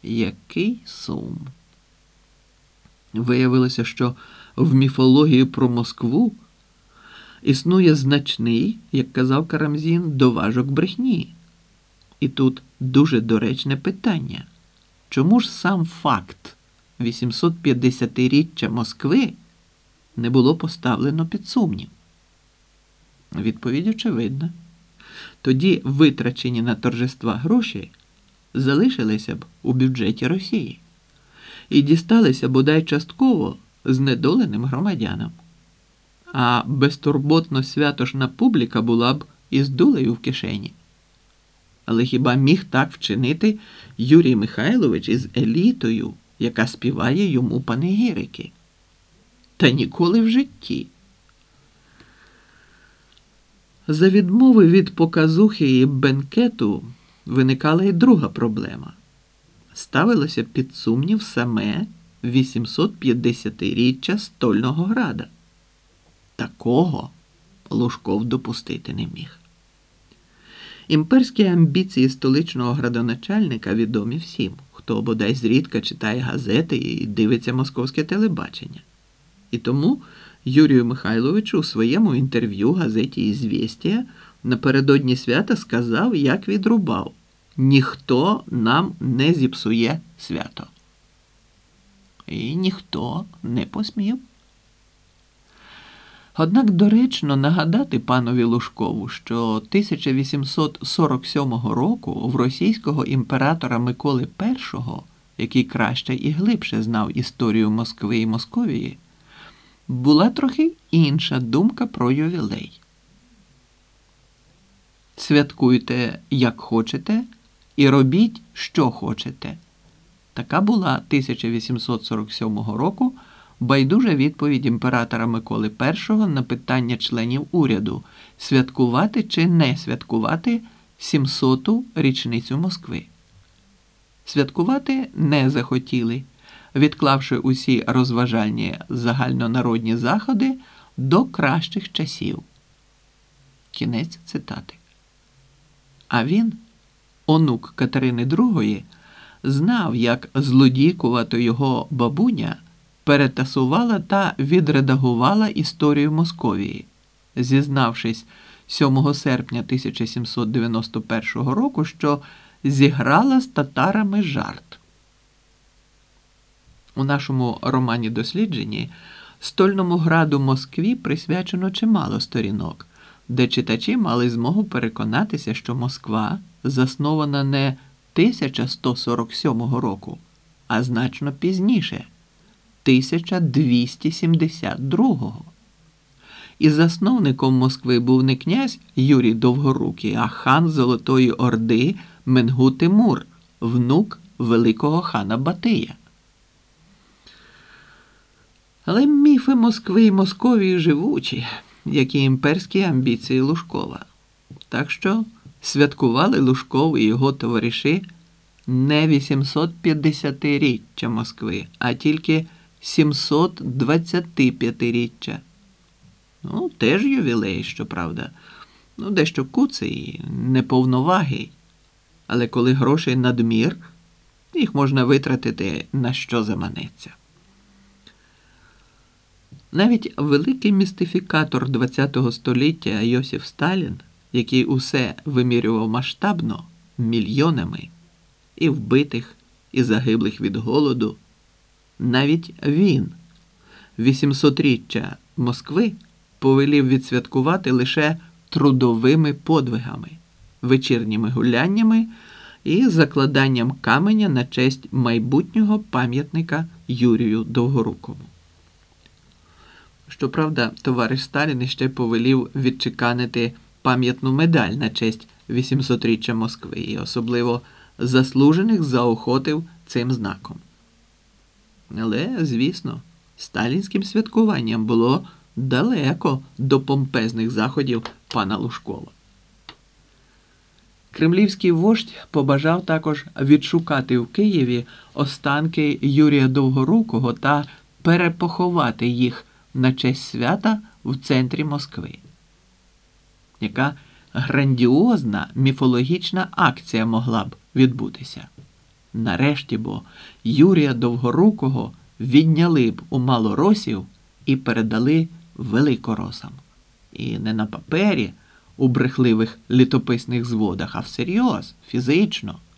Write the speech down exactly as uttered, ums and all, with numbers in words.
Який сум. Виявилося, що в міфології про Москву існує значний, як казав Карамзін, доважок брехні. І тут дуже доречне питання. Чому ж сам факт вісімсотп'ятдесятиріччя Москви не було поставлено під сумнів? Відповідь очевидна. Тоді витрачені на торжества гроші залишилися б у бюджеті Росії і дісталися бодай частково знедоленим громадянам. А безтурботно святошна публіка була б із дулею в кишені. Але хіба міг так вчинити Юрій Михайлович із елітою, яка співає йому панегірики? Та ніколи в житті. За відмови від показухи і бенкету виникала й друга проблема. Ставилося під сумнів саме вісімсотп'ятдесятиріччя Стольного Града. Такого Лужков допустити не міг. Імперські амбіції столичного градоначальника відомі всім, хто бодай зрідка читає газети і дивиться московське телебачення. І тому Юрію Михайловичу у своєму інтерв'ю газеті «Ізвєстія» напередодні свята сказав, як відрубав: «Ніхто нам не зіпсує свято». І ніхто не посмів. Однак доречно нагадати панові Лужкову, що тисяча вісімсот сорок сьомого року в російського імператора Миколи Першого, який краще і глибше знав історію Москви і Московії, була трохи інша думка про ювілей. Святкуйте, як хочете, і робіть, що хочете. Така була тисяча вісімсот сорок сьомого року байдужа відповідь імператора Миколи Першого на питання членів уряду – святкувати чи не святкувати сімсоту річницю Москви. Святкувати не захотіли, відклавши усі розважальні загальнонародні заходи до кращих часів. Кінець цитати. А він, онук Катерини Другої, знав, як злодійкувато його бабуня перетасувала та відредагувала історію Московії, зізнавшись сьомого серпня тисяча сімсот дев'яносто першого року, що зіграла з татарами жарт. У нашому романі-дослідженні Стольному Граду Москві присвячено чимало сторінок, де читачі мали змогу переконатися, що Москва заснована не тисяча сто сорок сьомого року, а значно пізніше – тисяча двісті сімдесят другого. І засновником Москви був не князь Юрій Довгорукий, а хан Золотої Орди Менгу-Тимур, внук великого хана Батия. Але міфи Москви і Московії живучі, як і імперські амбіції Лужкова. Так що святкували Лужков і його товариші не вісімсотп'ятдесятиріччя Москви, а тільки сімсотдвадцятип'ятиріччя. Ну, теж ювілей, щоправда. Ну, дещо куций і неповновагий. Але коли грошей надмір, їх можна витратити на що заманеться. Навіть великий містифікатор ХХ століття Йосиф Сталін, який усе вимірював масштабно, мільйонами, і вбитих, і загиблих від голоду, навіть він, вісімсотріччя Москви, повелів відсвяткувати лише трудовими подвигами, вечірніми гуляннями і закладанням каменя на честь майбутнього пам'ятника Юрію Довгорукову. Щоправда, товариш Сталін іще повелів відчеканити пам'ятну медаль на честь вісімсотріччя Москви і особливо заслужених заохотив цим знаком. Але, звісно, сталінським святкуванням було далеко до помпезних заходів пана Лужкова. Кремлівський вождь побажав також відшукати в Києві останки Юрія Довгорукого та перепоховати їх на честь свята в центрі Москви. Яка грандіозна міфологічна акція могла б відбутися. Нарешті бо Юрія Довгорукого відняли б у малоросів і передали великоросам. І не на папері, у брехливих літописних зводах, а всерйоз, фізично.